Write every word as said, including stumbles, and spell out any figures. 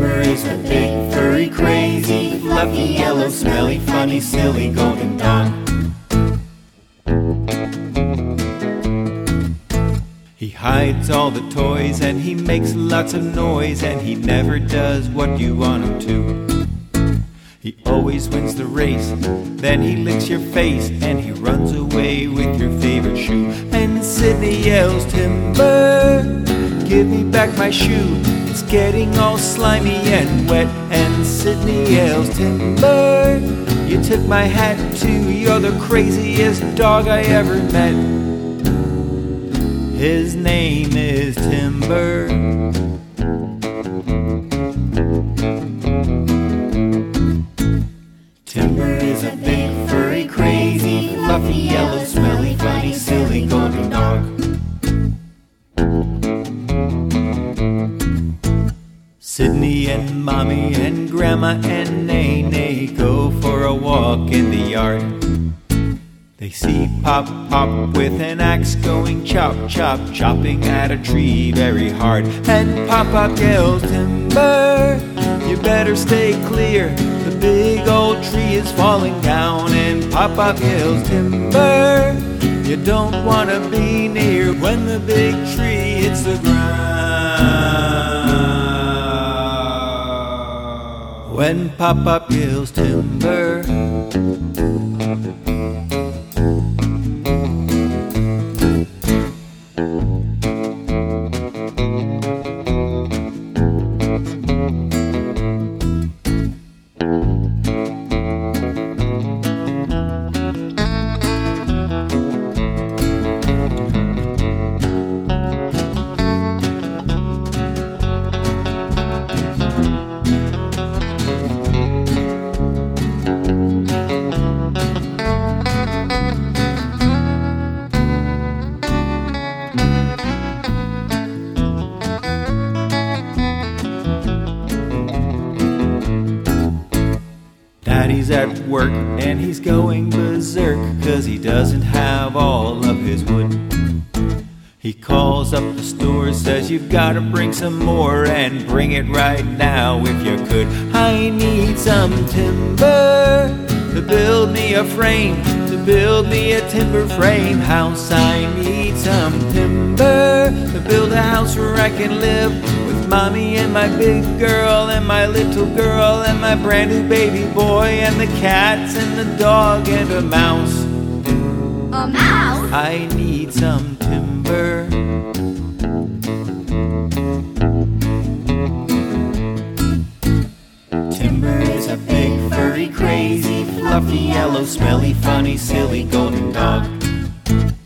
Timber is a big, furry, crazy, fluffy, yellow, smelly, funny, silly golden dog. He hides all the toys and he makes lots of noise, and he never does what you want him to. He always wins the race, then he licks your face, and he runs away with your favorite shoe. And Sydney yells, "Timber, give me back my shoe, it's getting all slimy and wet." And Sydney yells, "Timber, you took my hat too, you're the craziest dog I ever met." His name is Timber. Timber is a big, furry, crazy, fluffy, yellow, smelly, funny, silly golden dog. Sydney and Mommy and Grandma and Nene go for a walk in the yard. They see Pop Pop with an axe going chop chop, chopping at a tree very hard. And Pop Pop yells, "Timber, you better stay clear, the big old tree is falling down." And Pop Pop yells, "Timber, you don't want to be near when the big tree hits the ground." When Pop Pop yells, "Timber." Daddy's at work and he's going berserk, 'cause he doesn't have all of his wood. He calls up the store, says you've gotta bring some more, and bring it right now if you could. I need some timber to build me a frame, to build me a timber frame house. I need some timber to build a house where I can live with Mommy and my big girl and my little girl and my brand new baby boy and the cats and the dog and a mouse. A mouse? I need some timber. Timber is a big, furry, crazy, fluffy, yellow, smelly, funny, silly golden dog.